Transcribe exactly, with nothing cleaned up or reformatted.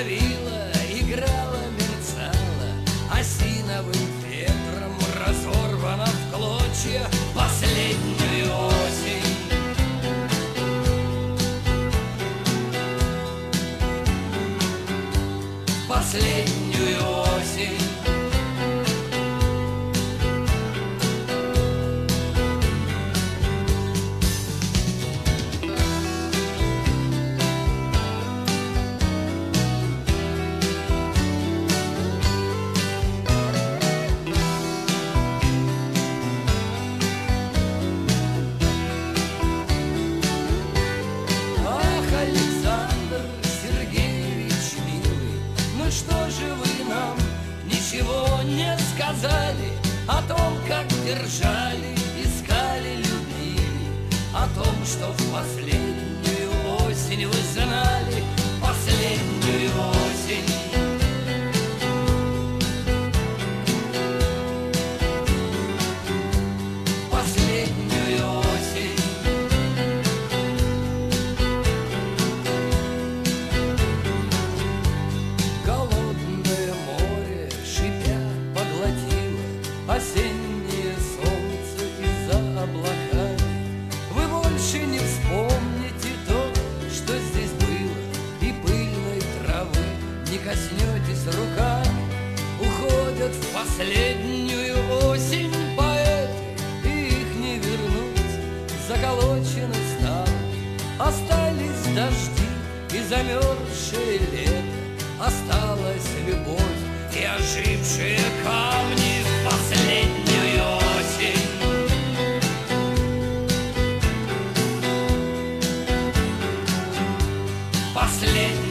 давила, играла, мерцала, осиновым ветром разорвана в клочья последнюю осень. Последнюю осень. Что же вы нам ничего не сказали о том, как держали, искали, любили, о том, что в последнюю осень вы знали, последнюю осень. Последнюю осень. Осеннее солнце из-за облаками. Вы больше не вспомните то, что здесь было, и пыльной травы не коснетесь руками. Уходят в последнюю осень поэты, и их не вернуть. Заколочены ставни, остались дожди и замерзшее лето. Осталась любовь и ожившие камни. Последнюю осень. Последнюю